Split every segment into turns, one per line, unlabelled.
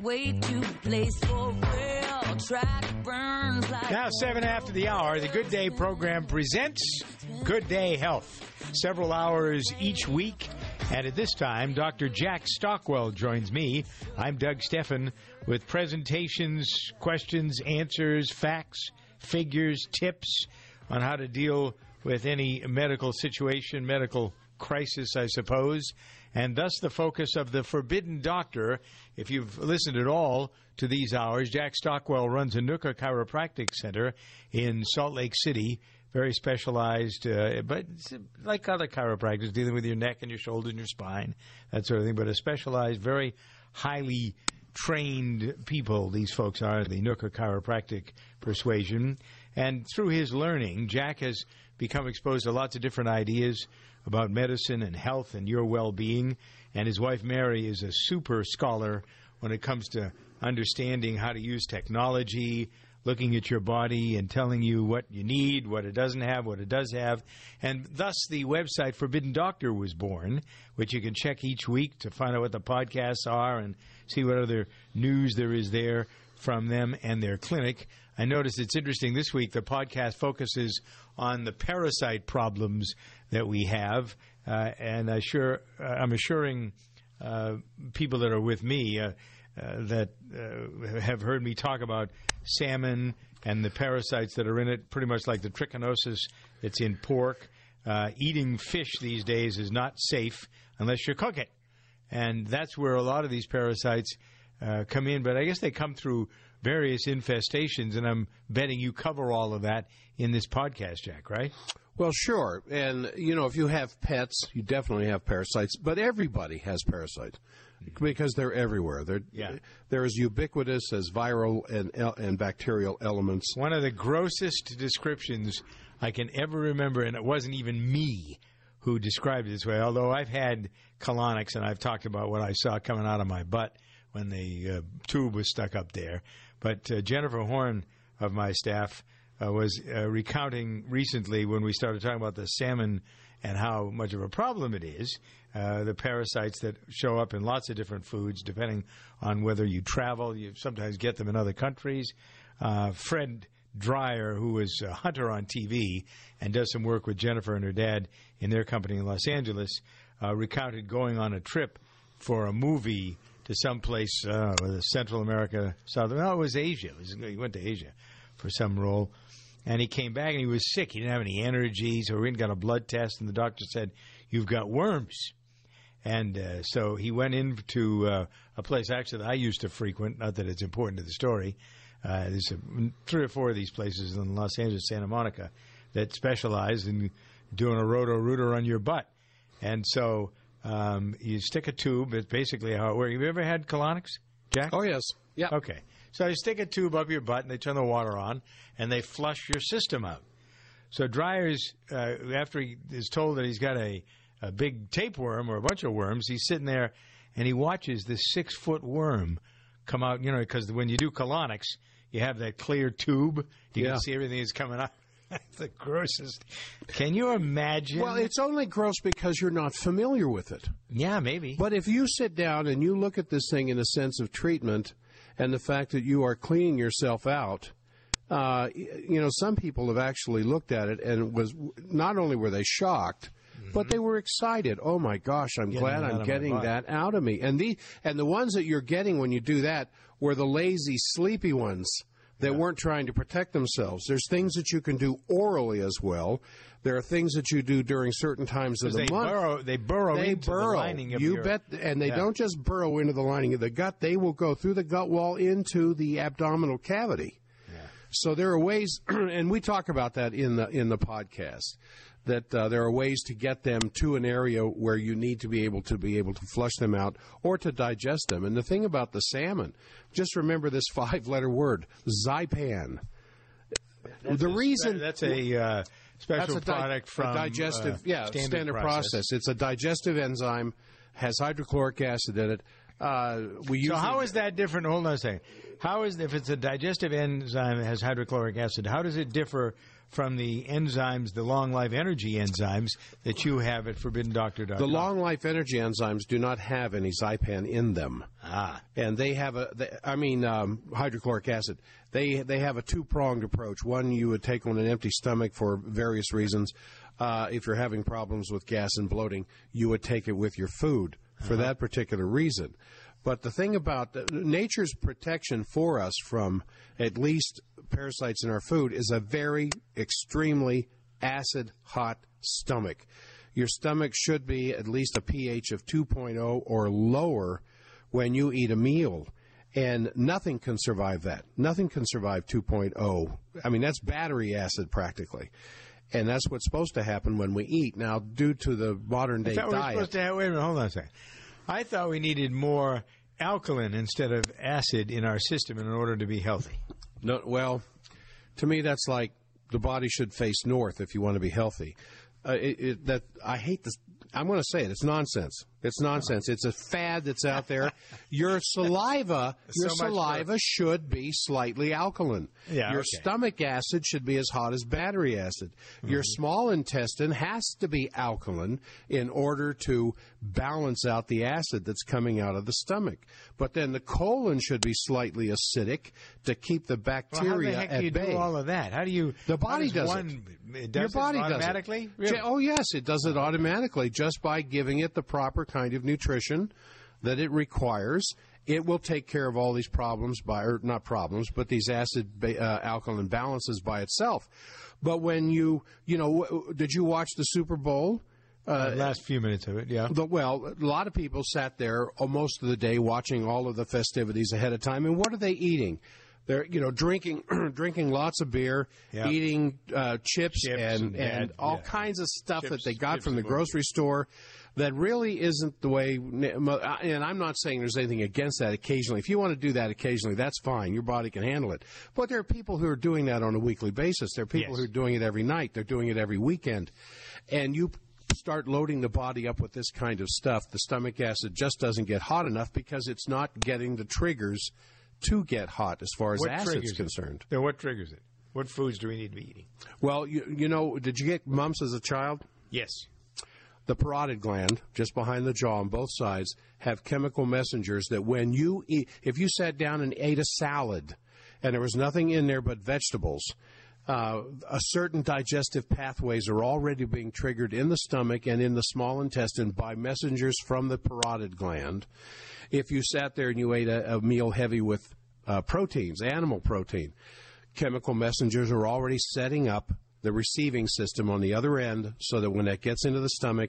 way to place for real. Track burns like
Now, 7 after the hour, the Good Day program presents Good Day Health. Several hours each week. And at this time, Dr. Jack Stockwell joins me. I'm Doug Steffen with presentations, questions, answers, facts, figures, tips on how to deal with any medical situation, medical crisis, I suppose. And thus the focus of the Forbidden Doctor. If you've listened at all to these hours, Jack Stockwell runs a Nooka Chiropractic Center in Salt Lake City. Very specialized, but like other chiropractors, dealing with your neck and your shoulders and your spine, that sort of thing. But a specialized, very highly trained people, these folks are, the Nooka Chiropractic Persuasion. And through his learning, Jack has become exposed to lots of different ideas about medicine and health and your well-being. And his wife, Mary, is a super scholar when it comes to understanding how to use technology, looking at your body and telling you what you need, what it doesn't have, what it does have. And thus the website Forbidden Doctor was born, which you can check each week to find out what the podcasts are and see what other news there is there from them and their clinic. I noticed it's interesting this week the podcast focuses on the parasite problems that we have. And I'm assuring people that are with me that have heard me talk about salmon and the parasites that are in it, pretty much like the trichinosis that's in pork. Eating fish these days is not safe unless you cook it. And that's where a lot of these parasites come in. But I guess they come through various infestations, and I'm betting you cover all of that in this podcast, Jack, right?
Well, sure. And, you know, if you have pets, you definitely have parasites. But everybody has parasites because they're everywhere. They're as ubiquitous as viral and bacterial elements.
One of the grossest descriptions I can ever remember, and it wasn't even me who described it this way, although I've had colonics, and I've talked about what I saw coming out of my butt when the tube was stuck up there. But Jennifer Horn of my staff was recounting recently when we started talking about the salmon and how much of a problem it is, the parasites that show up in lots of different foods, depending on whether you travel. You sometimes get them in other countries. Fred Dreyer, who is a hunter on TV and does some work with Jennifer and her dad in their company in Los Angeles, recounted going on a trip for a movie to someplace, Central America, it was Asia. He went to Asia for some role. And he came back and he was sick. He didn't have any energy, so we went and got a blood test, and the doctor said, "You've got worms." And so he went into a place actually that I used to frequent, not that it's important to the story. There's 3 or 4 of these places in Los Angeles, Santa Monica, that specialize in doing a roto-rooter on your butt. And so you stick a tube. It's basically how it works. Have you ever had colonics, Jack?
Oh, yes. Yeah.
Okay. So you stick a tube up your butt, and they turn the water on, and they flush your system out. So Dreyer's, after he is told that he's got a big tapeworm or a bunch of worms, he's sitting there, and he watches this 6-foot worm come out, you know, because when you do colonics, you have that clear tube. You can see everything that's coming out. That's the grossest. Can you imagine?
Well, it's only gross because you're not familiar with it.
Yeah, maybe.
But if you sit down and you look at this thing in a sense of treatment and the fact that you are cleaning yourself out, you know, some people have actually looked at it and not only were they shocked, but they were excited. Oh my gosh, I'm glad I'm getting that out of me. And the ones that you're getting when you do that were the lazy, sleepy ones that weren't trying to protect themselves. There's things that you can do orally as well. There are things that you do during certain times of the month.
They burrow into the lining of your...
And they don't just burrow into the lining of the gut. They will go through the gut wall into the abdominal cavity. Yeah. So there are ways, and we talk about that in the podcast, that there are ways to get them to an area where you need to be able to flush them out or to digest them. And the thing about the salmon, just remember this 5-letter word, Zypan.
That's a special product from
digestive, standard process. It's a digestive enzyme, has hydrochloric acid in it.
How is that different? Hold on a second. If it's a digestive enzyme that has hydrochloric acid, how does it differ from the enzymes, the long life energy enzymes that you have at ForbiddenDoctor.com.
The long life energy enzymes do not have any Zypan in them. And they have hydrochloric acid. They have a two-pronged approach. One you would take on an empty stomach for various reasons. If you're having problems with gas and bloating, you would take it with your food for that particular reason. But the thing about nature's protection for us from at least parasites in our food is a very extremely acid, hot stomach. Your stomach should be at least a pH of 2.0 or lower when you eat a meal. And nothing can survive that. Nothing can survive 2.0. I mean, that's battery acid practically. And that's what's supposed to happen when we eat. Now, due to the modern-day diet...
Wait a minute, hold on a second. I thought we needed more alkaline instead of acid in our system in order to be healthy.
No, well, to me, that's like the body should face north if you want to be healthy. I hate this. I'm going to say it. It's nonsense. It's nonsense. It's a fad that's out there. Your saliva should be slightly alkaline. Your stomach acid should be as hot as battery acid. Your small intestine has to be alkaline in order to balance out the acid that's coming out of the stomach. But then the colon should be slightly acidic to keep the bacteria at bay.
How the heck do you do all of that? How do you?
The body does
it. Your body does it automatically? Really?
Oh, yes, it does it automatically just by giving it the proper kind of nutrition that it requires. It will take care of all these problems but these acid-alkaline balances by itself. But when did you watch the Super Bowl?
Last few minutes of it, yeah.
Well, a lot of people sat there most of the day watching all of the festivities ahead of time. And what are they eating? They're drinking lots of beer, eating chips and all kinds of stuff that they got from the grocery store that really isn't the way. And I'm not saying there's anything against that occasionally. If you want to do that occasionally, that's fine. Your body can handle it. But there are people who are doing that on a weekly basis. There are people who are doing it every night. They're doing it every weekend. And you start loading the body up with this kind of stuff, the stomach acid just doesn't get hot enough because it's not getting the triggers to get hot as far as acid's concerned.
Now, what triggers it? What foods do we need to be eating?
Well, did you get mumps as a child?
Yes.
The parotid gland, just behind the jaw on both sides, have chemical messengers that when you eat, if you sat down and ate a salad and there was nothing in there but vegetables, a certain digestive pathways are already being triggered in the stomach and in the small intestine by messengers from the parotid gland. If you sat there and you ate a meal heavy with proteins, animal protein, chemical messengers are already setting up the receiving system on the other end so that when that gets into the stomach,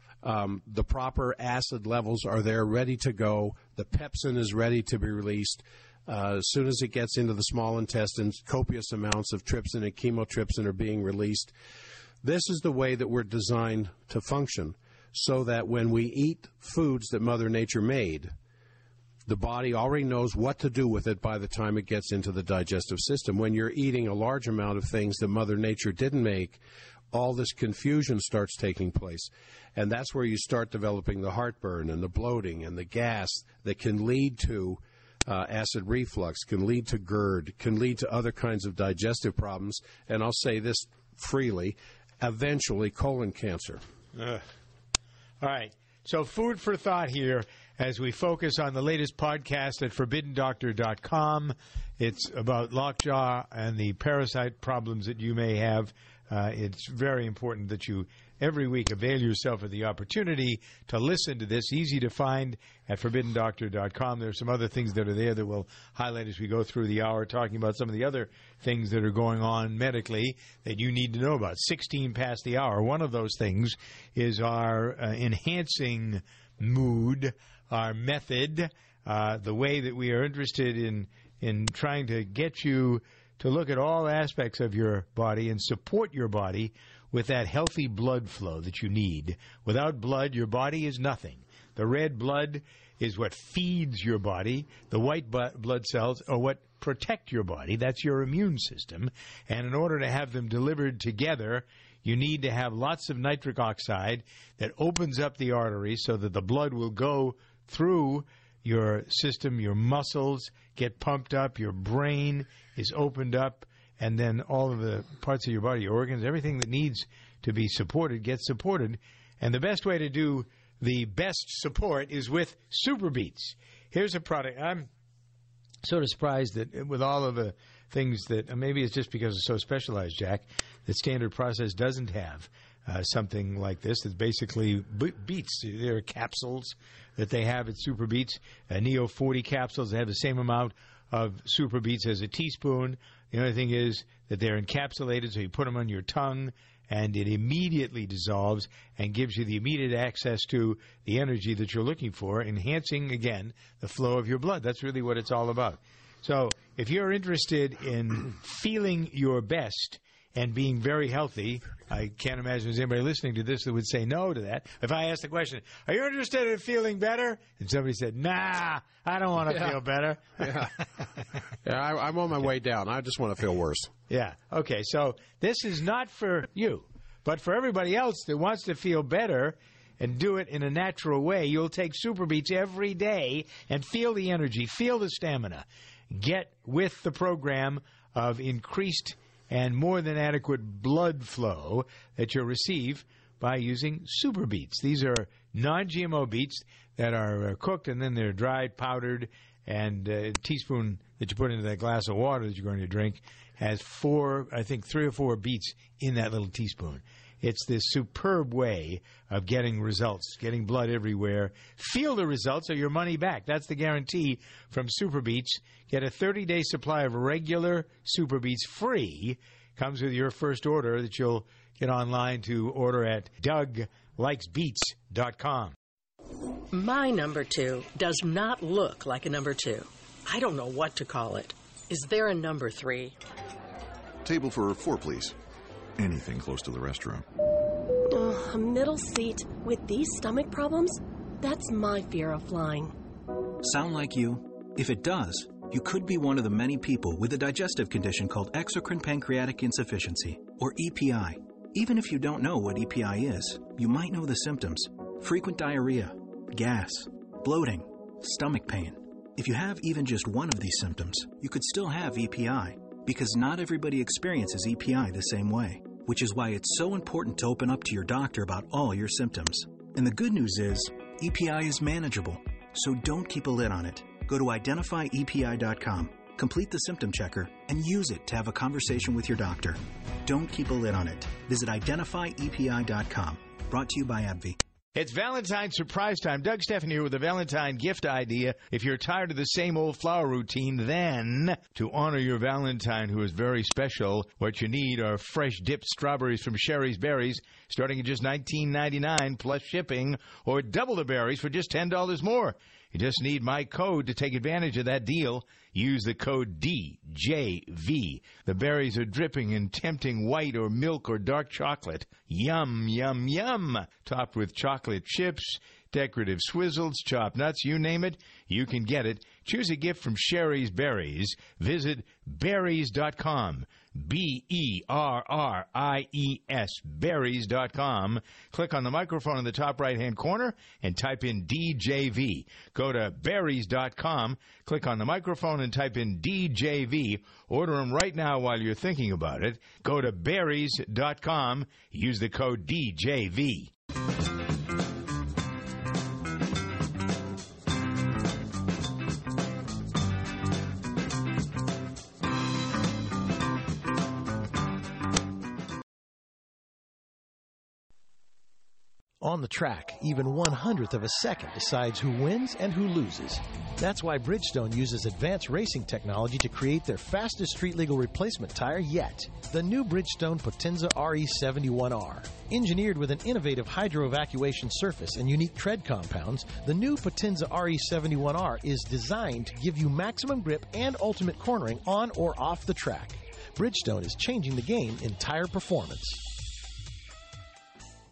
the proper acid levels are there ready to go. The pepsin is ready to be released. As soon as it gets into the small intestines, copious amounts of trypsin and chymotrypsin are being released. This is the way that we're designed to function, so that when we eat foods that Mother Nature made, the body already knows what to do with it by the time it gets into the digestive system. When you're eating a large amount of things that Mother Nature didn't make, all this confusion starts taking place. And that's where you start developing the heartburn and the bloating and the gas that can lead to acid reflux, can lead to GERD, can lead to other kinds of digestive problems, and I'll say this freely, eventually colon cancer.
All right. So food for thought here as we focus on the latest podcast at ForbiddenDoctor.com. It's about lockjaw and the parasite problems that you may have. It's very important that you every week avail yourself of the opportunity to listen to this. Easy to find at ForbiddenDoctor.com. There are some other things that are there that we'll highlight as we go through the hour, talking about some of the other things that are going on medically that you need to know about. 16 past the hour. One of those things is our enhancing mood, our method, the way that we are interested in trying to get you to look at all aspects of your body and support your body with that healthy blood flow that you need. Without blood, your body is nothing. The red blood is what feeds your body. The white blood cells are what protect your body. That's your immune system. And in order to have them delivered together, you need to have lots of nitric oxide that opens up the arteries so that the blood will go through your system, your muscles get pumped up, your brain is opened up, and then all of the parts of your body, your organs, everything that needs to be supported gets supported. And the best way to do the best support is with Super Beets. Here's a product. I'm sort of surprised that with all of the things that, maybe it's just because it's so specialized, Jack, that Standard Process doesn't have something like this. It's basically beets. There are capsules that they have at Super Beets, Neo 40 capsules. They have the same amount of Super Beets as a teaspoon. The only thing is that they're encapsulated, so you put them on your tongue, and it immediately dissolves and gives you the immediate access to the energy that you're looking for, enhancing, again, the flow of your blood. That's really what it's all about. So if you're interested in feeling your best and being very healthy, I can't imagine there's anybody listening to this that would say no to that. If I asked the question, are you interested in feeling better? And somebody said, nah, I don't want to feel better.
I'm on my way down. I just want to feel worse.
Yeah. Okay. So this is not for you, but for everybody else that wants to feel better and do it in a natural way. You'll take Super Beets every day and feel the energy, feel the stamina. Get with the program of increased and more than adequate blood flow that you'll receive by using Super Beets. These are non-GMO beets that are cooked, and then they're dried, powdered, and a teaspoon that you put into that glass of water that you're going to drink has 3 or 4 beets in that little teaspoon. It's this superb way of getting results, getting blood everywhere. Feel the results or your money back. That's the guarantee from Super Beets. Get a 30-day supply of regular Super Beets free. Comes with your first order that you'll get online to order at DougLikesBeets.com.
My number 2 does not look like a number 2. I don't know what to call it. Is there a number 3?
Table for 4, please. Anything close to the restroom.
A middle seat with these stomach problems? That's my fear of flying.
Sound like you? If it does, you could be one of the many people with a digestive condition called exocrine pancreatic insufficiency, or EPI. Even if you don't know what EPI is, you might know the symptoms: frequent diarrhea, gas, bloating, stomach pain. If you have even just one of these symptoms, you could still have EPI, because not everybody experiences EPI the same way, which is why it's so important to open up to your doctor about all your symptoms. And the good news is, EPI is manageable, so don't keep a lid on it. Go to identifyepi.com, complete the symptom checker, and use it to have a conversation with your doctor. Don't keep a lid on it. Visit identifyepi.com. Brought to you by AbbVie.
It's Valentine's surprise time. Doug Stephan here with a Valentine gift idea. If you're tired of the same old flower routine, then to honor your Valentine, who is very special, what you need are fresh dipped strawberries from Sherry's Berries, starting at just $19.99 plus shipping, or double the berries for just $10 more. You just need my code to take advantage of that deal. Use the code DJV. The berries are dripping in tempting white or milk or dark chocolate. Yum, yum, yum. Topped with chocolate chips, decorative swizzles, chopped nuts, you name it, you can get it. Choose a gift from Sherry's Berries. Visit berries.com. BERRIES, berries.com. Click on the microphone in the top right-hand corner and type in DJV. Go to berries.com, click on the microphone and type in DJV. Order them right now while you're thinking about it. Go to berries.com. Use the code DJV.
On the track, even 1/100th of a second decides who wins and who loses. That's why Bridgestone uses advanced racing technology to create their fastest street-legal replacement tire yet, the new Bridgestone Potenza RE71R. Engineered with an innovative hydro-evacuation surface and unique tread compounds, the new Potenza RE71R is designed to give you maximum grip and ultimate cornering on or off the track. Bridgestone is changing the game in tire performance.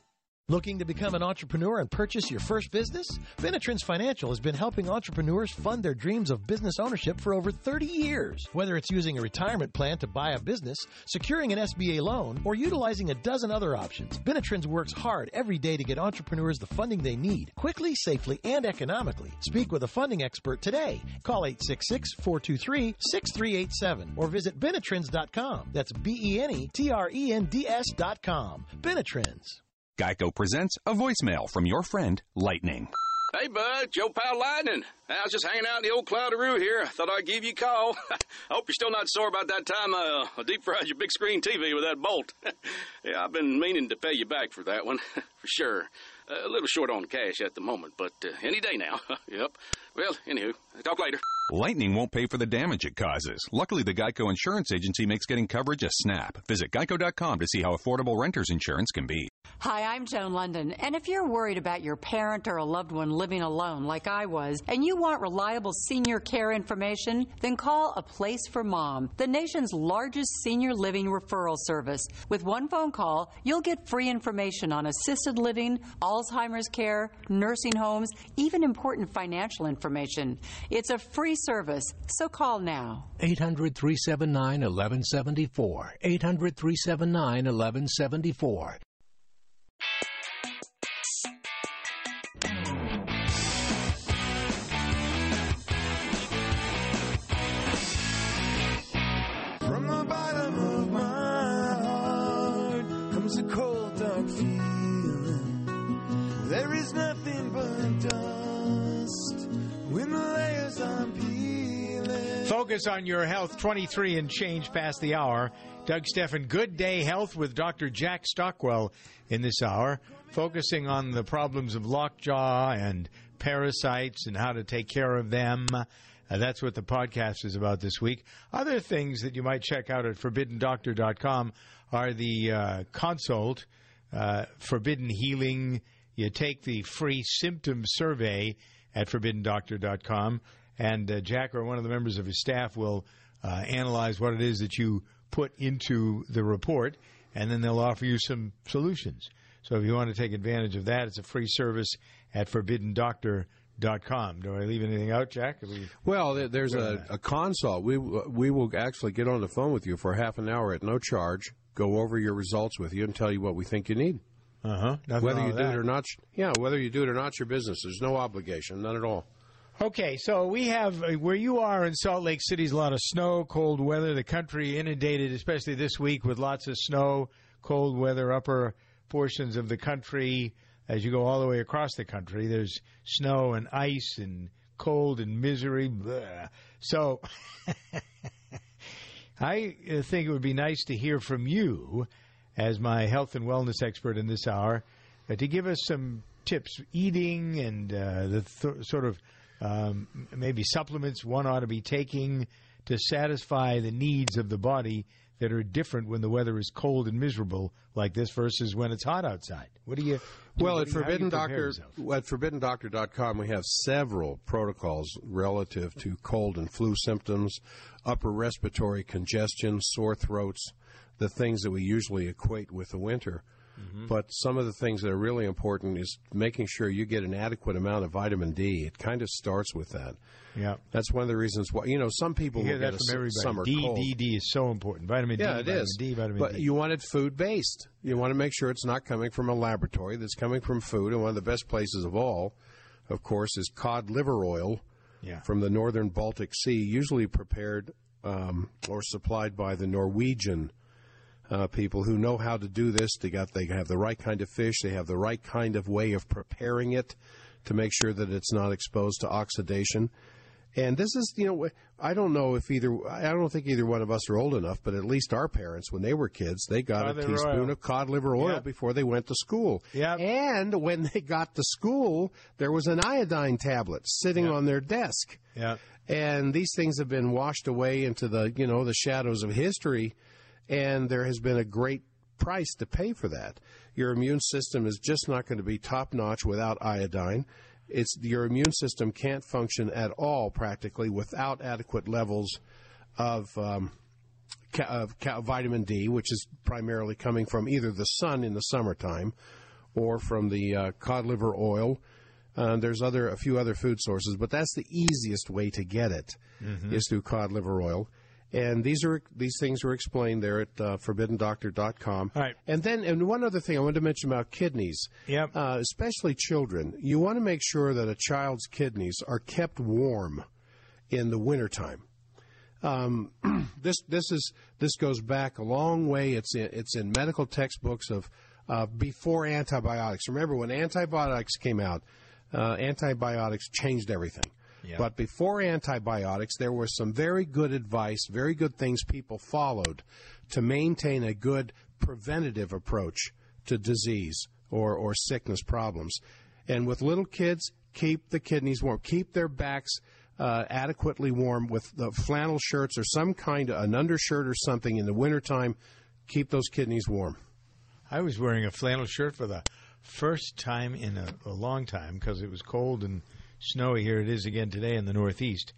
Looking to become an entrepreneur and purchase your first business? Benetrends Financial has been helping entrepreneurs fund their dreams of business ownership for over 30 years. Whether it's using a retirement plan to buy a business, securing an SBA loan, or utilizing a dozen other options, Benetrends works hard every day to get entrepreneurs the funding they need, quickly, safely, and economically. Speak with a funding expert today. Call 866-423-6387 or visit Benetrends.com. That's BENETRENDS.com. Benetrends.
Geico presents a voicemail from your friend, Lightning.
Hey, bud, Joe Pal Lightning. I was just hanging out in the old Cloudaroo here. I thought I'd give you a call. I hope you're still not sore about that time I deep-fried your big screen TV with that bolt. Yeah, I've been meaning to pay you back for that one, for sure. A little short on cash at the moment, but any day now. Yep. Well, anywho, talk later.
Lightning won't pay for the damage it causes. Luckily, the Geico Insurance Agency makes getting coverage a snap. Visit geico.com to see how affordable renter's insurance can be.
Hi, I'm Joan London, and if you're worried about your parent or a loved one living alone like I was, and you want reliable senior care information, then call A Place for Mom, the nation's largest senior living referral service. With one phone call, you'll get free information on assisted living, Alzheimer's care, nursing homes, even important financial information. It's a free service, so call now.
800-379-1174. 800-379-1174.
From the bottom of my heart comes a cold, dark feeling. There is nothing but dust when the layers I'm peeling.
Focus on your health, 23 and change past the hour. Doug Steffen, Good Day Health with Dr. Jack Stockwell in this hour, focusing on the problems of lockjaw and parasites and how to take care of them. That's what the podcast is about this week. Other things that you might check out at ForbiddenDoctor.com are the consult, Forbidden Healing. You take the free symptom survey at ForbiddenDoctor.com, and Jack or one of the members of his staff will analyze what it is that you put into the report, and then they'll offer you some solutions. So if you want to take advantage of that, it's a free service at ForbiddenDoctor.com. Do I leave anything out, Jack?
Well, there's a consult. We will actually get on the phone with you for half an hour at no charge, go over your results with you, and tell you what we think you need. Whether you do it or not, whether you do it or not, your business. There's no obligation, none at all.
Okay, so we have, where you are in Salt Lake City, is a lot of snow, cold weather. The country inundated, especially this week, with lots of snow, cold weather, upper portions of the country. As you go all the way across the country, there's snow and ice and cold and misery. Blah. So I think it would be nice to hear from you, as my health and wellness expert in this hour, to give us some tips, eating and sort of maybe supplements one ought to be taking to satisfy the needs of the body that are different when the weather is cold and miserable like this versus when it's hot outside. What do you...
Well, at ForbiddenDoctor.com, we have several protocols relative to cold and flu symptoms, upper respiratory congestion, sore throats, the things that we usually equate with the winter. Mm-hmm. But some of the things that are really important is making sure you get an adequate amount of vitamin D. It kind of starts with that.
Yeah,
that's one of the reasons why, some people will get a summer cold.
D is so important. Vitamin D, vitamin
but
D.
You want it food-based. You want to make sure it's not coming from a laboratory, that's coming from food. And one of the best places of all, of course, is cod liver oil from the northern Baltic Sea, usually prepared or supplied by the Norwegian people who know how to do this. They have the right kind of fish. They have the right kind of way of preparing it to make sure that it's not exposed to oxidation. And this is, I don't think either one of us are old enough, but at least our parents, when they were kids, they got a teaspoon of cod liver oil before they went to school.
Yep.
And when they got to school, there was an iodine tablet sitting on their desk.
Yep.
And these things have been washed away into the shadows of history, and there has been a great price to pay for that. Your immune system is just not going to be top-notch without iodine. Your immune system can't function at all practically without adequate levels of vitamin D, which is primarily coming from either the sun in the summertime or from the cod liver oil. There's a few other food sources, but that's the easiest way to get it, is through cod liver oil. And these things are explained there at ForbiddenDoctor.com.
All right.
And one other thing I wanted to mention about kidneys, especially children. You want to make sure that a child's kidneys are kept warm in the wintertime. This goes back a long way. It's in medical textbooks of before antibiotics. Remember when antibiotics came out? Antibiotics changed everything. Yeah. But before antibiotics, there was some very good advice, very good things people followed to maintain a good preventative approach to disease or sickness problems. And with little kids, keep the kidneys warm. Keep their backs adequately warm with the flannel shirts or some kind of an undershirt or something in the wintertime. Keep those kidneys warm.
I was wearing a flannel shirt for the first time in a long time because it was cold and snowy. Here it is again today in the Northeast.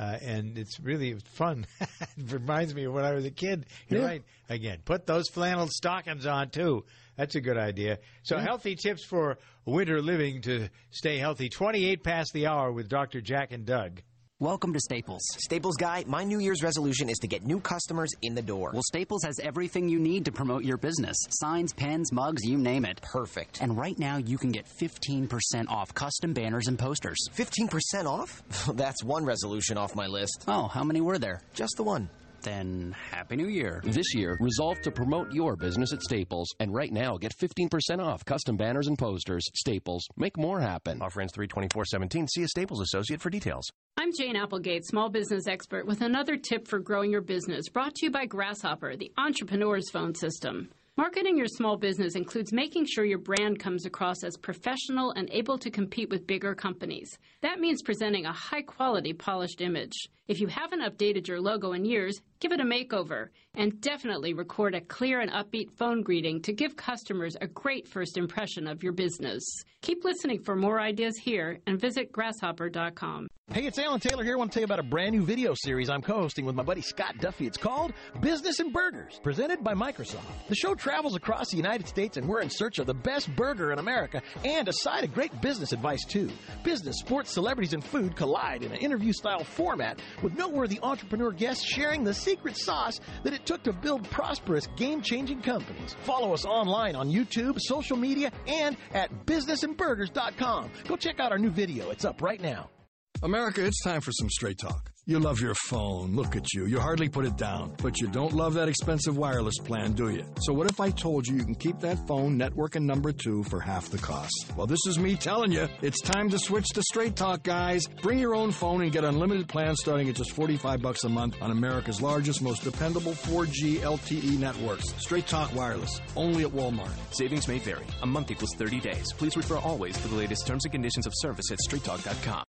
And it's really fun. It reminds me of when I was a kid. You're right. Again, put those flannel stockings on, too. That's a good idea. So healthy tips for winter living to stay healthy. 28 past the hour with Dr. Jack and Doug.
Welcome to Staples.
Staples Guy, my New Year's resolution is to get new customers in the door.
Well, Staples has everything you need to promote your business. Signs, pens, mugs, you name it.
Perfect.
And right now, you can get 15% off custom banners and posters.
15% off? That's one resolution off my list.
Oh, how many were there?
Just the one.
Then, Happy New Year.
This year, resolve to promote your business at Staples. And right now, get 15% off custom banners and posters. Staples. Make more happen.
Offer ends 3/24/17. See a Staples associate for details.
I'm Jane Applegate, small business expert, with another tip for growing your business, brought to you by Grasshopper, the entrepreneur's phone system. Marketing your small business includes making sure your brand comes across as professional and able to compete with bigger companies. That means presenting a high-quality, polished image. If you haven't updated your logo in years, give it a makeover. And definitely record a clear and upbeat phone greeting to give customers a great first impression of your business. Keep listening for more ideas here and visit grasshopper.com.
Hey, it's Alan Taylor here. I want to tell you about a brand new video series I'm co-hosting with my buddy Scott Duffy. It's called Business and Burgers, presented by Microsoft. The show travels across the United States, and we're in search of the best burger in America and a side of great business advice, too. Business, sports, celebrities, and food collide in an interview-style format with noteworthy entrepreneur guests sharing the secret sauce that it took to build prosperous, game-changing companies. Follow us online on YouTube, social media, and at businessandburgers.com. Go check out our new video. It's up right now.
America, it's time for some straight talk. You love your phone. Look at you. You hardly put it down. But you don't love that expensive wireless plan, do you? So what if I told you can keep that phone, network, and number 2 for half the cost? Well, this is me telling you. It's time to switch to Straight Talk, guys. Bring your own phone and get unlimited plans starting at just $45 a month on America's largest, most dependable 4G LTE networks. Straight Talk Wireless. Only at Walmart.
Savings may vary. A month equals 30 days. Please refer always for the latest terms and conditions of service at straighttalk.com.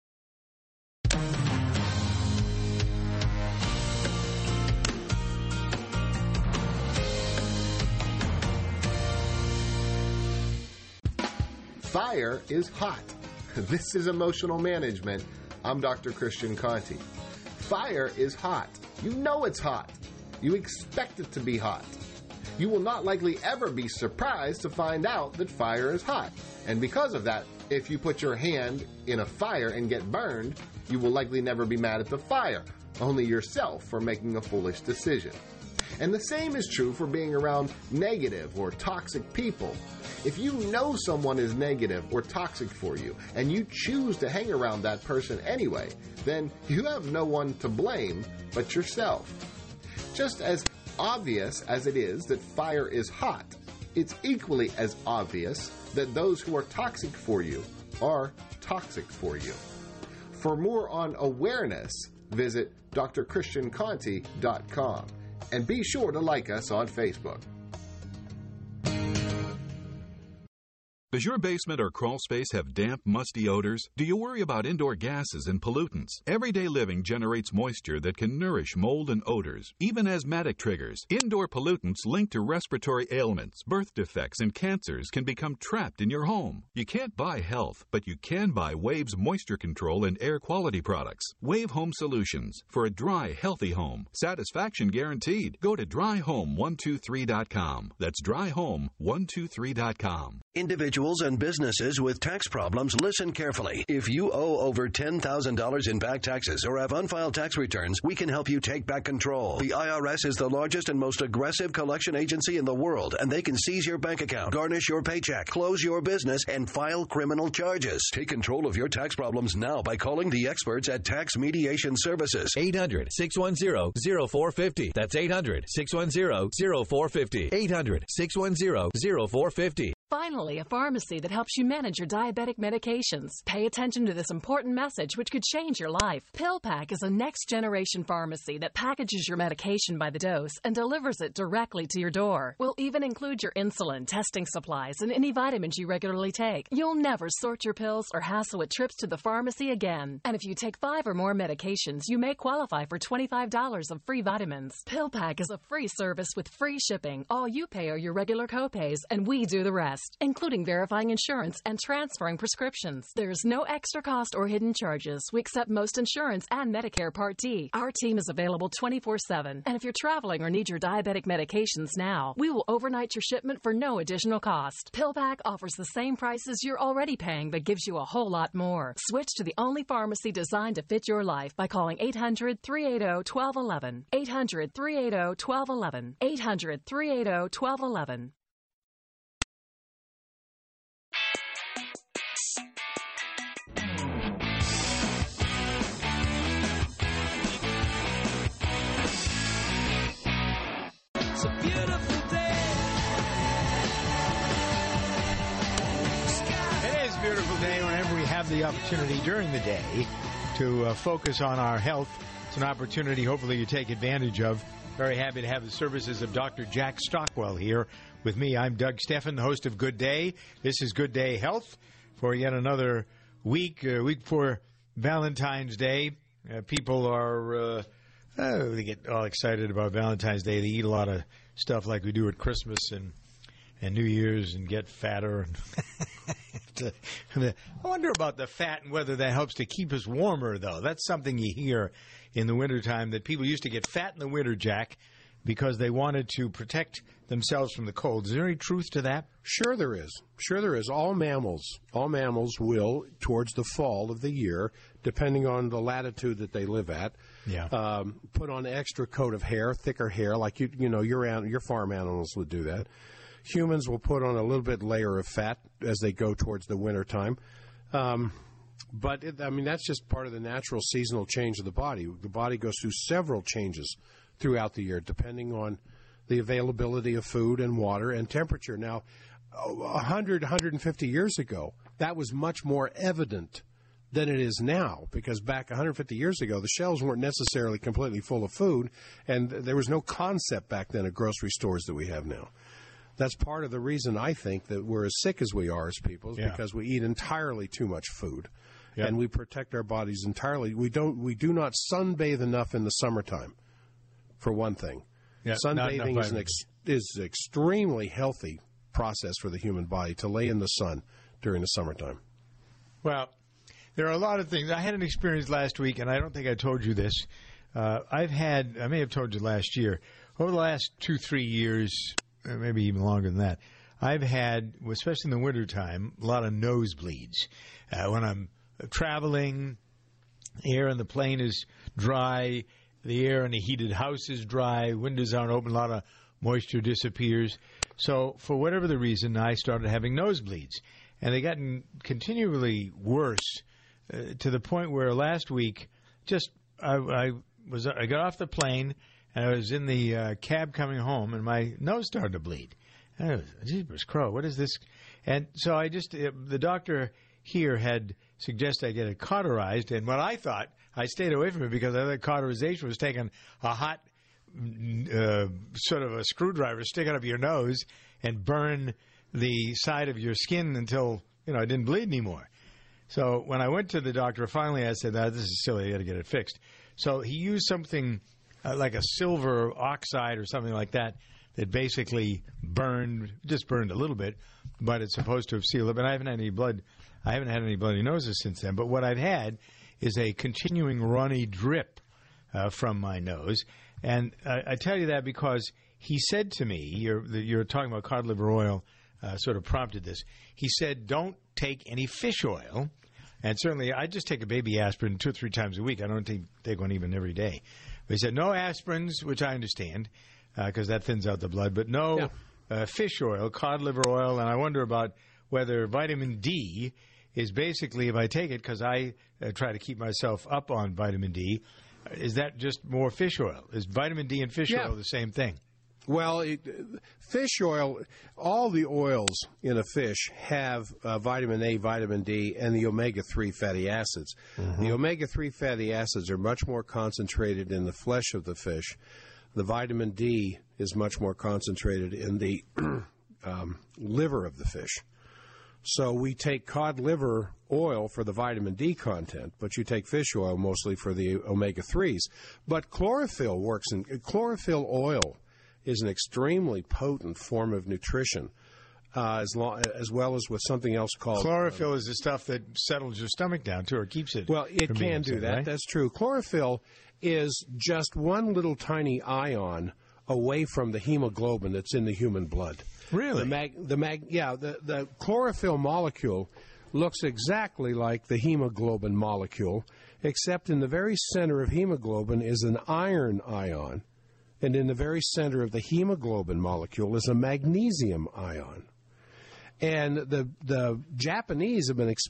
Fire is hot. This is Emotional Management. I'm Dr. Christian Conti. Fire is hot. You know it's hot. You expect it to be hot. You will not likely ever be surprised to find out that fire is hot. And because of that, if you put your hand in a fire and get burned, you will likely never be mad at the fire, only yourself for making a foolish decision. And the same is true for being around negative or toxic people. If you know someone is negative or toxic for you, and you choose to hang around that person anyway, then you have no one to blame but yourself. Just as obvious as it is that fire is hot, it's equally as obvious that those who are toxic for you are toxic for you. For more on awareness, visit drchristianconti.com. And be sure to like us on Facebook.
Does your basement or crawl space have damp, musty odors? Do you worry about indoor gases and pollutants? Everyday living generates moisture that can nourish mold and odors, even asthmatic triggers. Indoor pollutants linked to respiratory ailments, birth defects, and cancers can become trapped in your home. You can't buy health, but you can buy Wave's moisture control and air quality products. Wave Home Solutions for a dry, healthy home. Satisfaction guaranteed. Go to dryhome123.com. That's dryhome123.com.
Individual individuals and businesses with tax problems, listen carefully. If you owe over $10,000 in back taxes or have unfiled tax returns, we can help you take back control. The IRS is the largest and most aggressive collection agency in the world, and they can seize your bank account, garnish your paycheck, close your business, and file criminal charges. Take control of your tax problems now by calling the experts at Tax Mediation Services.
800-610-0450. That's 800-610-0450. 800-610-0450.
Finally, a pharmacy that helps you manage your diabetic medications. Pay attention to this important message, which could change your life. PillPack is a next-generation pharmacy that packages your medication by the dose and delivers it directly to your door. We'll even include your insulin, testing supplies, and any vitamins you regularly take. You'll never sort your pills or hassle with trips to the pharmacy again. And if you take 5 or more medications, you may qualify for $25 of free vitamins. PillPack is a free service with free shipping. All you pay are your regular copays, and we do the rest, including verifying insurance and transferring prescriptions. There's no extra cost or hidden charges. We accept most insurance and Medicare Part D. Our team is available 24/7. And if you're traveling or need your diabetic medications now, we will overnight your shipment for no additional cost. PillPack offers the same prices you're already paying, but gives you a whole lot more. Switch to the only pharmacy designed to fit your life by calling 800-380-1211. 800-380-1211. 800-380-1211.
It's a beautiful day.
It is a beautiful day whenever we have the opportunity during the day to focus on our health. It's an opportunity hopefully you take advantage of. Very happy to have the services of Dr. Jack Stockwell here with me. I'm Doug Steffen, the host of Good Day. This is Good Day Health for yet another week before Valentine's Day. People are... they get all excited about Valentine's Day. They eat a lot of stuff like we do at Christmas and New Year's and get fatter. I wonder about the fat and whether that helps to keep us warmer, though. That's something you hear in the wintertime, that people used to get fat in the winter, Jack, because they wanted to protect themselves from the cold. Is there any truth to that?
Sure there is. Sure there is. All mammals will, towards the fall of the year, depending on the latitude that they live at, put on an extra coat of hair, thicker hair, like your farm animals would do that. Humans will put on a little bit layer of fat as they go towards the winter time. But that's just part of the natural seasonal change of the body. The body goes through several changes throughout the year, depending on the availability of food and water and temperature. Now, 100, 150 years ago, that was much more evident than it is now, because back 150 years ago, the shelves weren't necessarily completely full of food, and there was no concept back then of grocery stores that we have now. That's part of the reason I think that we're as sick as we are as people, is because we eat entirely too much food, and we protect our bodies entirely. We do not sunbathe enough in the summertime, for one thing. Sunbathing is an extremely healthy process for the human body, to lay in the sun during the summertime.
Well, there are a lot of things. I had an experience last week, and I don't think I told you this. I may have told you last year. Over the last 2-3 years, maybe even longer than that, I've had, especially in the wintertime, a lot of nosebleeds. When I'm traveling, the air in the plane is dry, the air in the heated house is dry, windows aren't open, a lot of moisture disappears. So for whatever the reason, I started having nosebleeds. And they gotten continually worse to the point where last week, I got off the plane, and I was in the cab coming home, and my nose started to bleed. And I was, jeepers crow, what is this? And so the doctor here had suggested I get it cauterized, and what I thought, I stayed away from it because I thought cauterization was taking a hot sort of a screwdriver, stick it up your nose, and burn the side of your skin until, it didn't bleed anymore. So when I went to the doctor, finally I said, this is silly, I got to get it fixed. So he used something like a silver oxide or something like that basically just burned a little bit, but it's supposed to have sealed it. But I haven't had any bloody noses since then. But what I've had is a continuing runny drip from my nose. And I tell you that because he said to me, you're talking about cod liver oil, sort of prompted this. He said, don't take any fish oil. And certainly, I just take a baby aspirin 2 or 3 times a week. I don't take one even every day. But he said, no aspirins, which I understand, because that thins out the blood, but no fish oil, cod liver oil. And I wonder about whether vitamin D is basically, if I take it, because I try to keep myself up on vitamin D, is that just more fish oil? Is vitamin D and fish oil the same thing?
Well, fish oil, all the oils in a fish have vitamin A, vitamin D, and the omega-3 fatty acids. Mm-hmm. The omega-3 fatty acids are much more concentrated in the flesh of the fish. The vitamin D is much more concentrated in the liver of the fish. So we take cod liver oil for the vitamin D content, but you take fish oil mostly for the omega-3s. But chlorophyll works, and chlorophyll oil is an extremely potent form of nutrition, as well as with something else called...
Chlorophyll is the stuff that settles your stomach down, too, or keeps it...
Well, it can do that. Right? That's true. Chlorophyll is just one little tiny ion away from the hemoglobin that's in the human blood.
Really?
The chlorophyll molecule looks exactly like the hemoglobin molecule, except in the very center of hemoglobin is an iron ion. And in the very center of the hemoglobin molecule is a magnesium ion. And the Japanese have been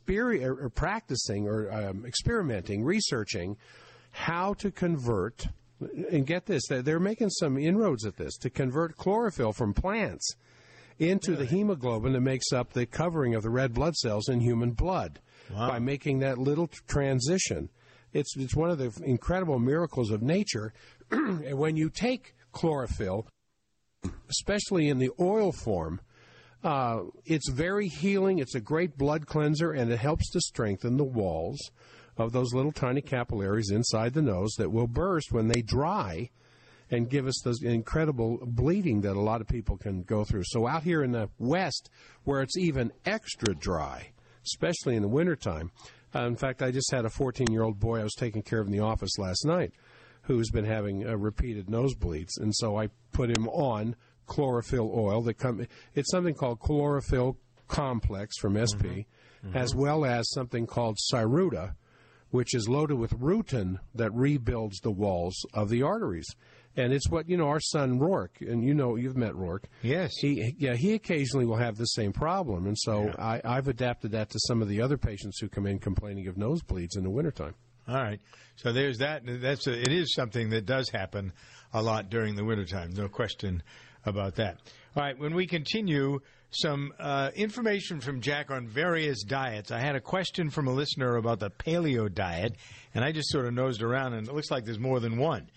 experimenting, researching how to convert, and get this, they're making some inroads at this, to convert chlorophyll from plants into the hemoglobin that makes up the covering of the red blood cells in human blood.
Wow.
By making that little transition. It's one of the incredible miracles of nature. And when you take chlorophyll, especially in the oil form, it's very healing. It's a great blood cleanser, and it helps to strengthen the walls of those little tiny capillaries inside the nose that will burst when they dry and give us those incredible bleeding that a lot of people can go through. So out here in the West, where it's even extra dry, especially in the wintertime, in fact, I just had a 14-year-old boy I was taking care of in the office last night who's been having repeated nosebleeds, and so I put him on chlorophyll oil. It's something called chlorophyll complex from SP, as well as something called Cyruta, which is loaded with rutin that rebuilds the walls of the arteries. And it's what, our son Rourke, and you've met Rourke.
Yes.
He occasionally will have the same problem. And so I've adapted that to some of the other patients who come in complaining of nosebleeds in the wintertime.
All right. So there's that. It is something that does happen a lot during the wintertime. No question about that. All right. When we continue, some information from Jack on various diets. I had a question from a listener about the paleo diet, and I just sort of nosed around, and it looks like there's more than one.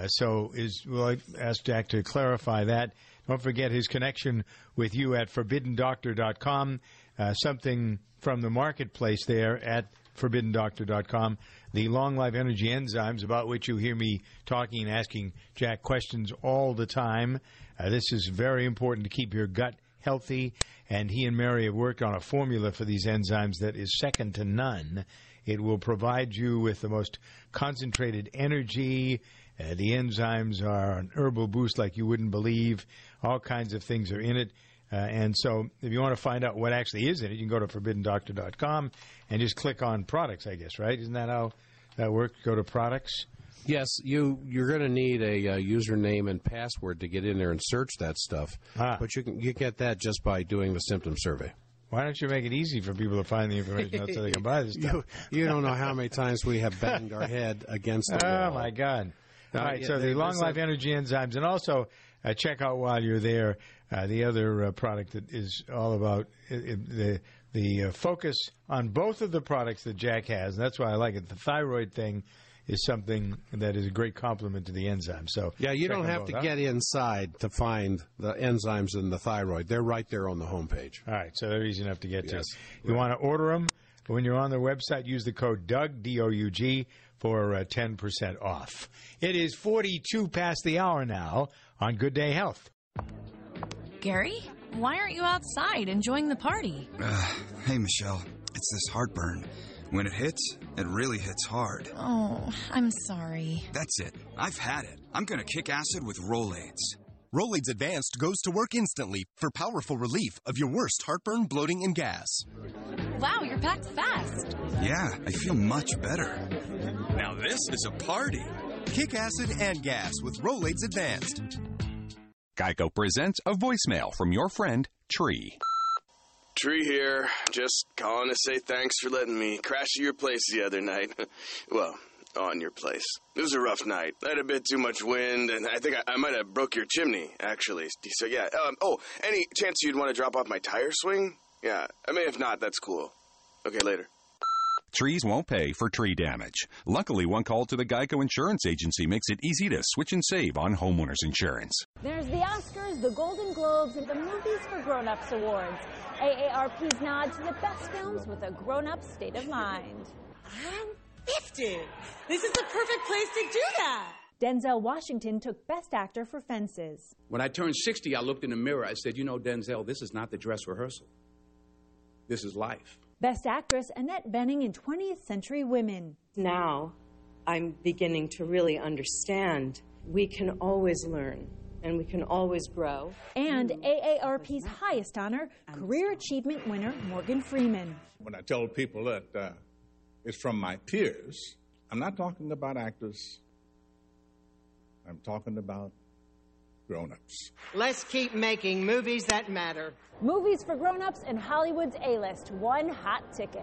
I ask Jack to clarify that. Don't forget his connection with you at ForbiddenDoctor.com. Something from the marketplace there at ForbiddenDoctor.com. The Long Life Energy enzymes, about which you hear me talking and asking Jack questions all the time. This is very important to keep your gut healthy, and he and Mary have worked on a formula for these enzymes that is second to none. It will provide you with the most concentrated energy. The enzymes are an herbal boost like you wouldn't believe. All kinds of things are in it. And so if you want to find out what actually is in it, you can go to ForbiddenDoctor.com and just click on products, I guess, right? Isn't that how that works? Go to products?
Yes, you're going to need a username and password to get in there and search that stuff. But you get that just by doing the symptom survey.
Why don't you make it easy for people to find the information out so they can buy this stuff?
You don't know how many times we have banged our head against the wall.
Oh, my God. All right, so the Long Life Energy enzymes, and also check out while you're there the other product that is all about the focus on both of the products that Jack has, and that's why I like it. The thyroid thing is something that is a great complement to the enzyme. So
yeah, you don't have to get inside to find the enzymes in the thyroid. They're right there on the homepage.
All right, so they're easy enough to get to. You want to order them? When you're on their website, use the code DOUG, D-O-U-G, for 10% off. It is 42 past the hour now on Good Day Health.
Gary, why aren't you outside enjoying the party?
Hey, Michelle, it's this heartburn. When it hits, it really hits hard.
Oh, I'm sorry.
That's it. I've had it. I'm going to kick acid with Rolaids.
Rolaids Advanced goes to work instantly for powerful relief of your worst heartburn, bloating, and gas.
Wow, you're packed fast.
Yeah, I feel much better.
Now this is a party. Kick acid and gas with Rolaids Advanced.
Geico presents a voicemail from your friend, Tree.
Tree here. Just calling to say thanks for letting me crash at your place the other night. Well, on your place. It was a rough night. I had a bit too much wind, and I think I might have broke your chimney, actually. So, yeah. Any chance you'd want to drop off my tire swing? Yeah. I mean, if not, that's cool. Okay, later.
Trees won't pay for tree damage. Luckily, one call to the Geico Insurance Agency makes it easy to switch and save on homeowners insurance.
There's the Oscars, the Golden Globes, and the Movies for Grown-Ups Awards. AARP's nod to the best films with a grown-up state of mind.
I'm 50. This is the perfect place to do that.
Denzel Washington took Best Actor for Fences.
When I turned 60, I looked in the mirror. I said, you know, Denzel, this is not the dress rehearsal. This is life.
Best Actress Annette Bening in 20th Century Women.
Now, I'm beginning to really understand we can always learn and we can always grow.
And AARP's highest honor, Career Achievement winner Morgan Freeman.
When I tell people that it's from my peers, I'm not talking about actors. I'm talking about grown-ups.
Let's keep making movies that matter.
Movies for Grown-Ups and Hollywood's A-List. One hot ticket.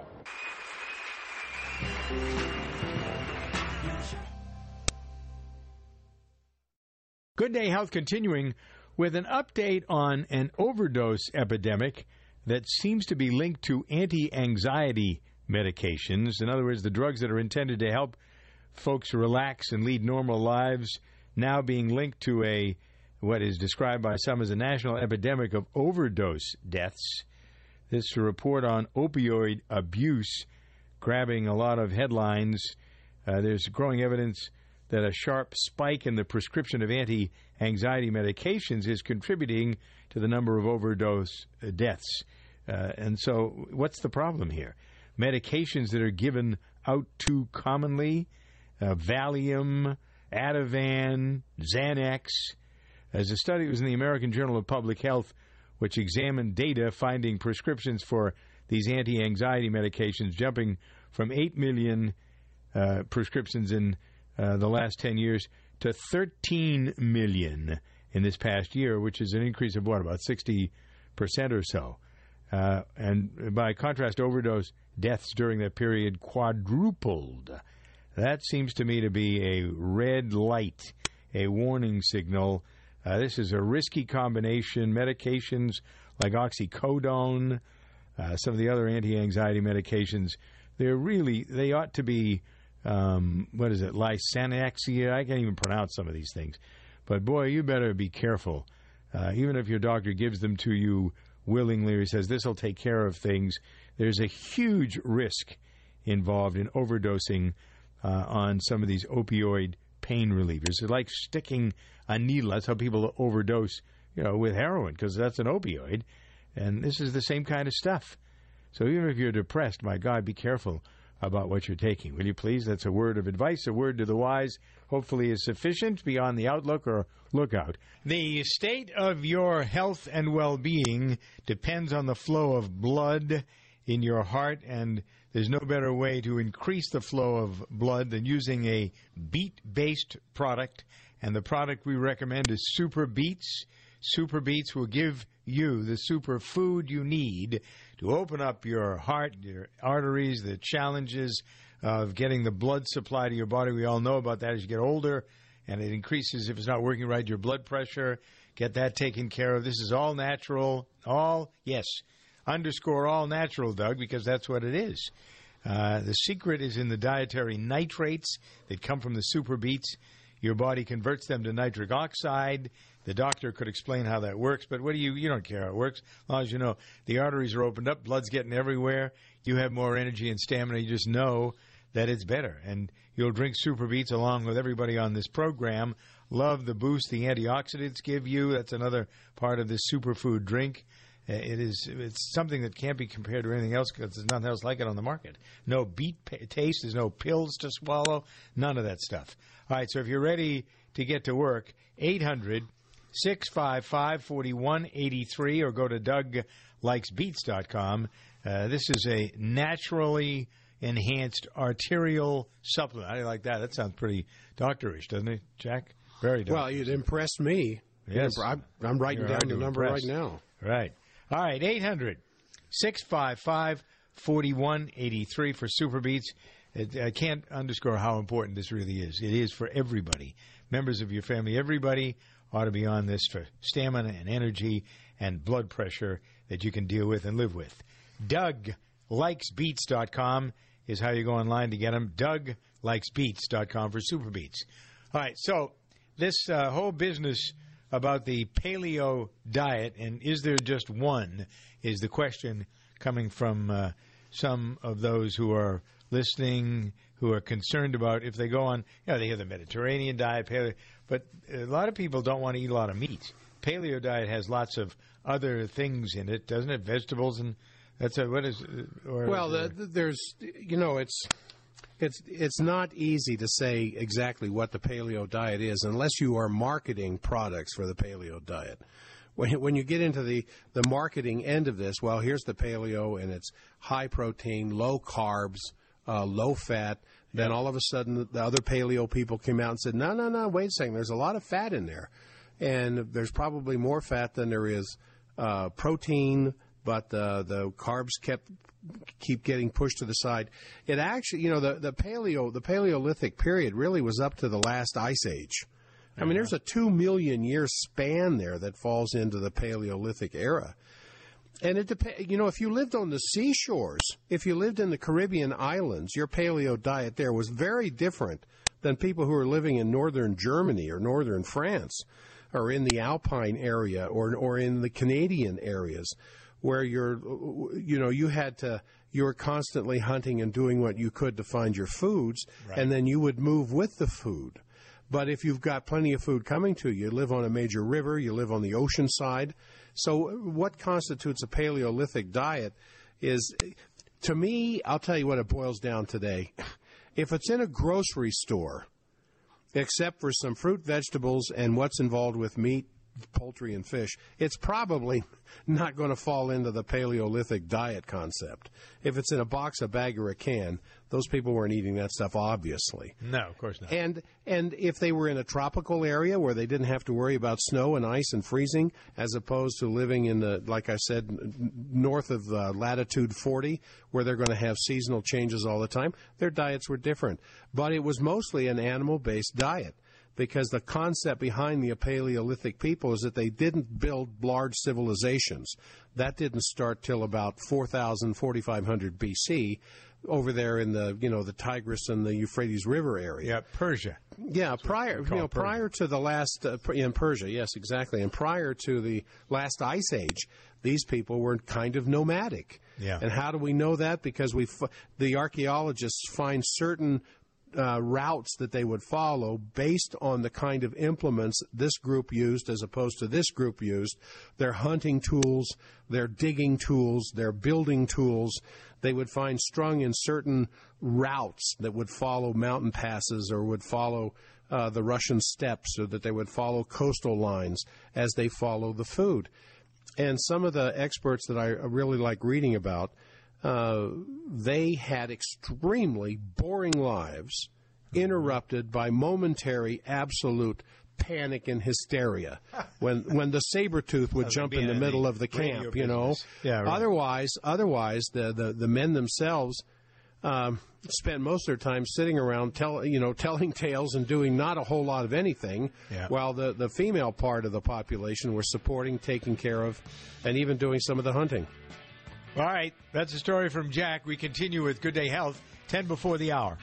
Good Day Health continuing with an update on an overdose epidemic that seems to be linked to anti-anxiety medications. In other words, the drugs that are intended to help folks relax and lead normal lives now being linked to what is described by some as a national epidemic of overdose deaths. This report on opioid abuse grabbing a lot of headlines. There's growing evidence that a sharp spike in the prescription of anti-anxiety medications is contributing to the number of overdose deaths. And so what's the problem here? Medications that are given out too commonly, Valium, Ativan, Xanax. As a study was in the American Journal of Public Health, which examined data finding prescriptions for these anti-anxiety medications jumping from 8 million prescriptions in the last 10 years to 13 million in this past year, which is an increase of, about 60% or so. And by contrast, overdose deaths during that period quadrupled. That seems to me to be a red light, a warning signal. This is a risky combination. Medications like oxycodone, some of the other anti-anxiety medications, they ought to be, Lysanaxia? I can't even pronounce some of these things. But boy, you better be careful. Even if your doctor gives them to you willingly or says this will take care of things, there's a huge risk involved in overdosing on some of these opioid pain relievers. It's like sticking a needle. That's how people overdose, with heroin, because that's an opioid. And this is the same kind of stuff. So even if you're depressed, my God, be careful about what you're taking. Will you please? That's a word of advice, a word to the wise, hopefully is sufficient. Be on the outlook or lookout. The state of your health and well-being depends on the flow of blood in your heart, and there's no better way to increase the flow of blood than using a beet-based product. And the product we recommend is Super Beets. Super Beets will give you the super food you need to open up your heart, your arteries, the challenges of getting the blood supply to your body. We all know about that as you get older, and it increases, if it's not working right, your blood pressure. Get that taken care of. This is all natural. All natural, Doug, because that's what it is. The secret is in the dietary nitrates that come from the Super Beets. Your body converts them to nitric oxide. The doctor could explain how that works, but you don't care how it works. As long as you know the arteries are opened up, blood's getting everywhere, you have more energy and stamina, you just know that it's better. And you'll drink Super Beets along with everybody on this program. Love the boost the antioxidants give you. That's another part of this superfood drink. It's something that can't be compared to anything else because there's nothing else like it on the market. No beet taste, there's no pills to swallow, none of that stuff. All right, so if you're ready to get to work, 655-4183 or go to DougLikesBeats.com. This is a naturally enhanced arterial supplement. I like that. That sounds pretty doctorish, doesn't it, Jack? Very doctorish.
Well, it impressed me.
Yes.
I'm writing
You're
down
hard
the
to
number
impress.
right now.
Right. All right, 800-655-4183 for Super Beats. I can't underscore how important this really is. It is for everybody. Members of your family, everybody ought to be on this for stamina and energy and blood pressure that you can deal with and live with. DougLikesBeats.com is how you go online to get them. DougLikesBeats.com for Super Beats. All right, so this whole business about the paleo diet, and is there just one, is the question coming from some of those who are listening, who are concerned about if they go on, they hear the Mediterranean diet, paleo, but a lot of people don't want to eat a lot of meat. Paleo diet has lots of other things in it, doesn't it? Vegetables, and that's what is.
There's, it's not easy to say exactly what the paleo diet is unless you are marketing products for the paleo diet. When you get into the marketing end of this, well, here's the paleo, and it's high protein, low carbs, low fat. Then all of a sudden, the other paleo people came out and said, no, wait a second, there's a lot of fat in there. And there's probably more fat than there is protein, but the carbs keep getting pushed to the side. It actually, the Paleolithic period really was up to the last ice age. I mean, there's a 2 million year span there that falls into the Paleolithic era. And it depends, if you lived on the seashores, if you lived in the Caribbean islands, your paleo diet there was very different than people who are living in northern Germany or northern France or in the Alpine area or in the Canadian areas where you were constantly hunting and doing what you could to find your foods, right. And then you would move with the food. But if you've got plenty of food coming to you, you live on a major river, you live on the ocean side. So what constitutes a Paleolithic diet is, to me, I'll tell you what it boils down today. If it's in a grocery store, except for some fruit, vegetables, and what's involved with meat, poultry, and fish, it's probably not going to fall into the Paleolithic diet concept. If it's in a box, a bag, or a can, those people weren't eating that stuff, obviously.
No, of course not.
And if they were in a tropical area where they didn't have to worry about snow and ice and freezing, as opposed to living in the, like I said, north of latitude 40, where they're going to have seasonal changes all the time, their diets were different. But it was mostly an animal-based diet, because the concept behind the Paleolithic people is that they didn't build large civilizations. That didn't start till about 4,000, 4,500 BC over there in the Tigris and the Euphrates River area.
Yeah, Persia.
Yeah, prior to the last in Persia, yes, exactly. And prior to the last ice age, these people were kind of nomadic.
Yeah.
And how do we know that? Because the archaeologists find certain routes that they would follow based on the kind of implements this group used as opposed to this group used, their hunting tools, their digging tools, their building tools. They would find strung in certain routes that would follow mountain passes or would follow the Russian steppes, or that they would follow coastal lines as they follow the food. And some of the experts that I really like reading about, they had extremely boring lives, interrupted by momentary absolute panic and hysteria when the saber-tooth would jump in the middle of the camp,
Yeah, right.
Otherwise the men themselves spent most of their time sitting around telling tales and doing not a whole lot of anything, while the female part of the population were supporting, taking care of, and even doing some of the hunting.
All right, that's a story from Jack. We continue with Good Day Health, 10 before the hour.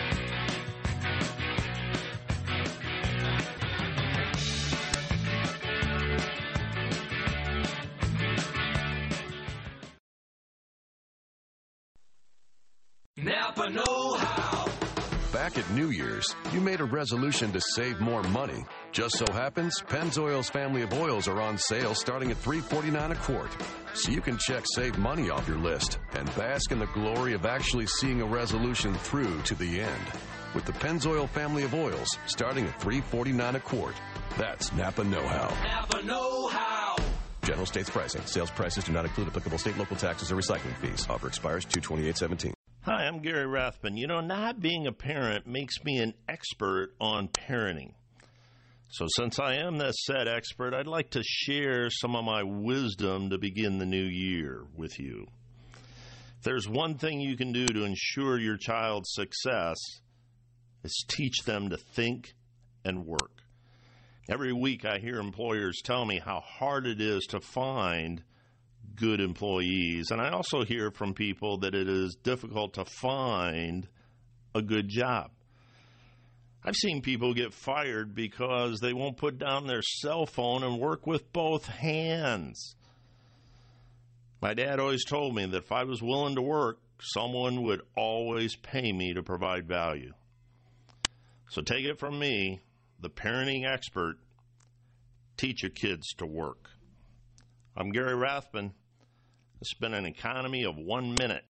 Napa know-how. Back at New Year's, you made a resolution to save more money. Just so happens, Pennzoil's family of oils are on sale starting at $3.49 a quart. So you can check Save Money off your list and bask in the glory of actually seeing a resolution through to the end. with the Pennzoil family of oils starting at $3.49 a quart. That's Napa Know-How.
Napa Know-How.
General states pricing. Sales prices do not include applicable state, local taxes, or recycling fees. Offer expires 2/28/17.
Hi, I'm Gary Rathbun. You know, not being a parent makes me an expert on parenting. So since I am that said expert, I'd like to share some of my wisdom to begin the new year with you. If there's one thing you can do to ensure your child's success, is teach them to think and work. Every week I hear employers tell me how hard it is to find good employees, and I also hear from people that it is difficult to find a good job. I've seen people get fired because they won't put down their cell phone and work with both hands. My dad always told me that if I was willing to work, someone would always pay me to provide value. So take it from me, the parenting expert, teach your kids to work. I'm Gary Rathbun. It's been an economy of 1 minute.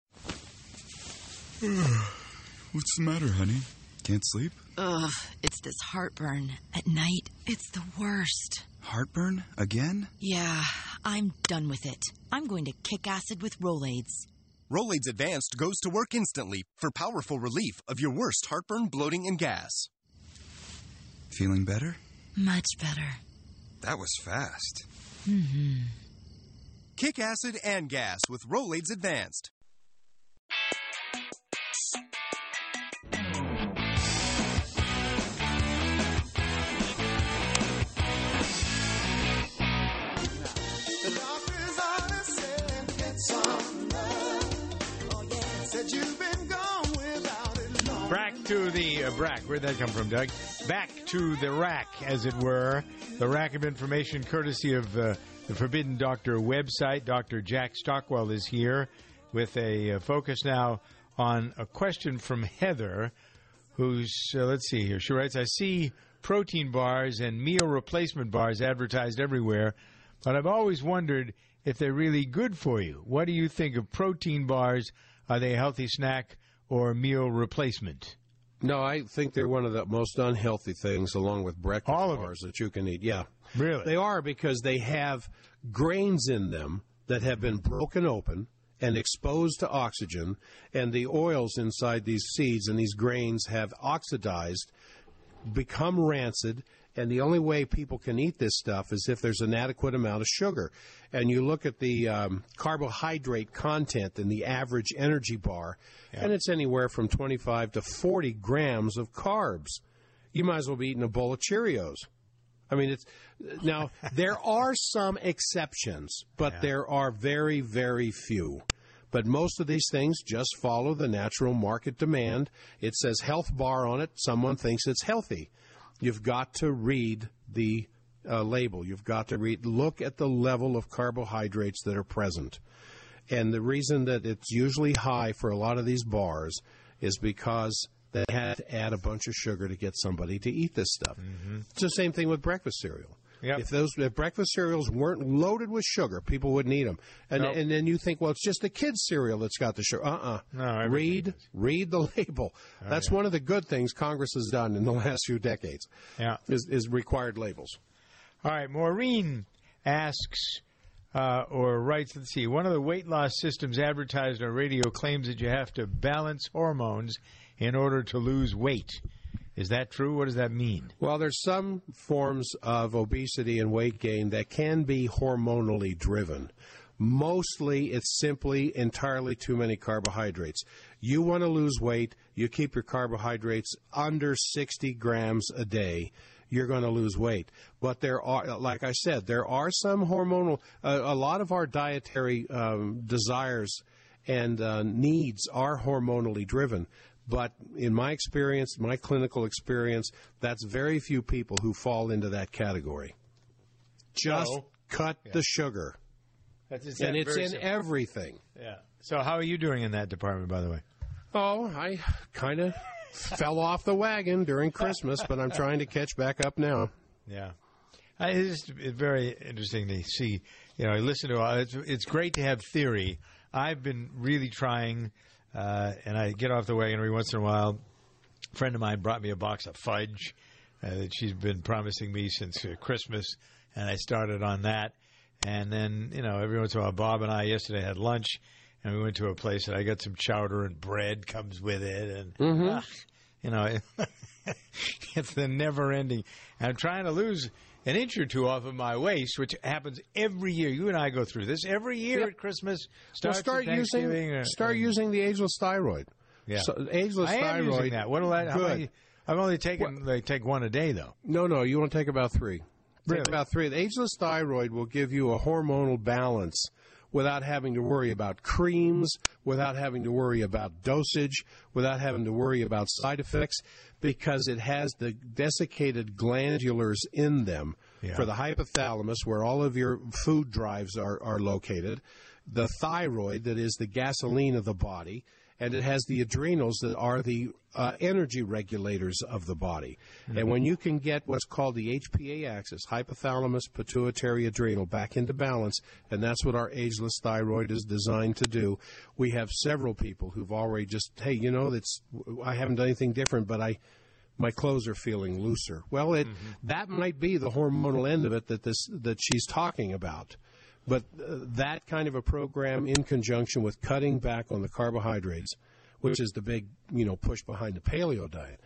What's the matter, honey? Can't sleep?
Ugh, it's this heartburn. At night, it's the worst.
Heartburn? Again?
Yeah, I'm done with it. I'm going to kick acid with Rolaids.
Rolaids Advanced goes to work instantly for powerful relief of your worst heartburn, bloating, and gas.
Feeling better?
Much better.
That was fast.
Mm-hmm.
Kick acid and gas with Rolaids Advanced.
Back to the rack. Where'd that come from, Doug? Back to the rack, as it were. The rack of information, courtesy of the Forbidden Doctor website. Dr. Jack Stockwell is here with a focus now on a question from Heather, who's, let's see here. She writes, I see protein bars and meal replacement bars advertised everywhere, but I've always wondered if they're really good for you. What do you think of protein bars? Are they a healthy snack or meal replacement?
No, I think they're one of the most unhealthy things, along with breakfast bars that you can eat. Yeah.
Really?
They are, because they have grains in them that have been broken open and exposed to oxygen, and the oils inside these seeds and these grains have oxidized, become rancid, and the only way people can eat this stuff is if there's an adequate amount of sugar. And you look at the carbohydrate content in the average energy bar, and it's anywhere from 25 to 40 grams of carbs. You might as well be eating a bowl of Cheerios. I mean, now, there are some exceptions, but there are very, very few. But most of these things just follow the natural market demand. It says health bar on it. Someone thinks it's healthy. You've got to read the label. You've got to look at the level of carbohydrates that are present. And the reason that it's usually high for a lot of these bars is because they had to add a bunch of sugar to get somebody to eat this stuff. Mm-hmm. It's the same thing with breakfast cereal. Yep. If breakfast cereals weren't loaded with sugar, people wouldn't eat them. And then you think, well, it's just the kids' cereal that's got the sugar.
No,
read the label. That's one of the good things Congress has done in the last few decades. Is required labels.
All right, Maureen asks or writes, let's see, one of the weight loss systems advertised on radio claims that you have to balance hormones in order to lose weight. Is that true? What does that mean?
Well, there's some forms of obesity and weight gain that can be hormonally driven. Mostly, it's simply entirely too many carbohydrates. You want to lose weight, you keep your carbohydrates under 60 grams a day, you're going to lose weight. But there are, like I said, there are some hormonal, a lot of our dietary desires and needs are hormonally driven. But in my experience, my clinical experience, that's very few people who fall into that category. Just cut the sugar. And it's in everything.
Yeah. So how are you doing in that department, by the way?
Oh, I kind of fell off the wagon during Christmas, but I'm trying to catch back up now.
Yeah. It's very interesting to see. You know, listen to it's great to have theory. I've been really trying, and I get off the wagon every once in a while, A friend of mine brought me a box of fudge that she's been promising me since Christmas, and I started on that. And then, every once in a while, Bob and I yesterday had lunch, and we went to a place, and I got some chowder, and bread comes with it. And, it's the never-ending. And I'm trying to lose an inch or two off of my waist, which happens every year. You and I go through this every year at Christmas.
Start using the Ageless Thyroid.
Yeah,
so, Ageless
I am
Thyroid.
Using that. What will that? Good. I've only taken take one a day though.
No, you want to take about 3.
Really?
Take about 3. The Ageless Thyroid will give you a hormonal balance without having to worry about creams, without having to worry about dosage, without having to worry about side effects, because it has the desiccated glandulars in them for the hypothalamus, where all of your food drives are located, the thyroid, that is the gasoline of the body, and it has the adrenals that are the energy regulators of the body. Mm-hmm. And when you can get what's called the HPA axis, hypothalamus, pituitary, adrenal, back into balance, and that's what our Ageless Thyroid is designed to do. We have several people who've already just, hey, I haven't done anything different, but my clothes are feeling looser. Well, that might be the hormonal end of it that she's talking about. But that kind of a program in conjunction with cutting back on the carbohydrates, which is the big, push behind the paleo diet,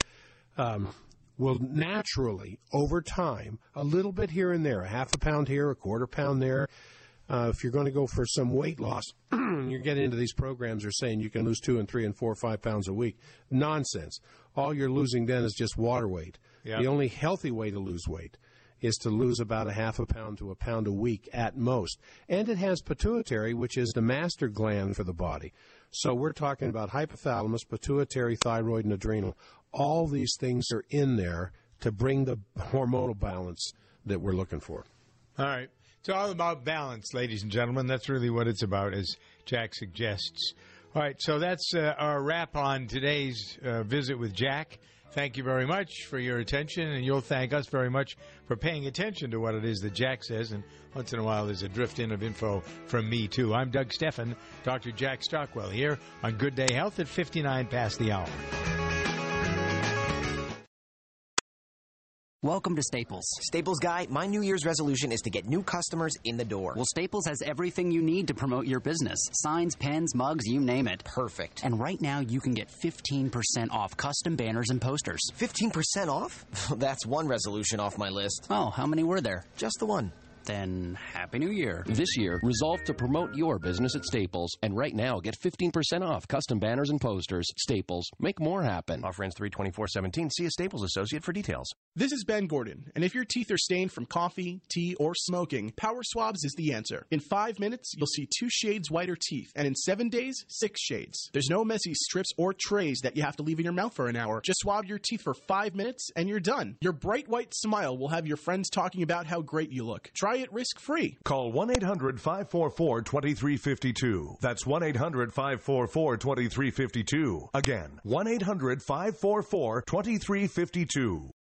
will naturally, over time, a little bit here and there, a half a pound here, a quarter pound there. If you're going to go for some weight loss, you're getting into these programs are saying you can lose 2 and 3 and 4 or 5 pounds a week. Nonsense. All you're losing then is just water weight. Yeah. The only healthy way to lose weight is to lose about a half a pound to a pound a week at most. And it has pituitary, which is the master gland for the body. So we're talking about hypothalamus, pituitary, thyroid, and adrenal. All these things are in there to bring the hormonal balance that we're looking for.
All right. It's all about balance, ladies and gentlemen. That's really what it's about, as Jack suggests. All right, so that's our wrap on today's visit with Jack. Thank you very much for your attention, and you'll thank us very much for paying attention to what it is that Jack says. And once in a while, there's a drift in of info from me, too. I'm Doug Steffen, Dr. Jack Stockwell, here on Good Day Health at 59 past the hour.
Welcome to Staples. Staples Guy, my New Year's resolution is to get new customers in the door.
Well, Staples has everything you need to promote your business. Signs, pens, mugs, you name it.
Perfect.
And right now, you can get 15% off custom banners and posters.
15% off? That's one resolution off my list.
Oh, how many were there?
Just the one.
Then, Happy New Year.
This year, resolve to promote your business at Staples. And right now, get 15% off custom banners and posters. Staples. Make more happen.
Offer ends 3/24/17. See a Staples associate for details.
This is Ben Gordon, and if your teeth are stained from coffee, tea, or smoking, Power Swabs is the answer. In 5 minutes, you'll see 2 shades whiter teeth, and in 7 days, 6 shades. There's no messy strips or trays that you have to leave in your mouth for an hour. Just swab your teeth for 5 minutes, and you're done. Your bright white smile will have your friends talking about how great you look. Try it risk-free.
Call 1-800-544-2352. That's 1-800-544-2352. Again, 1-800-544-2352.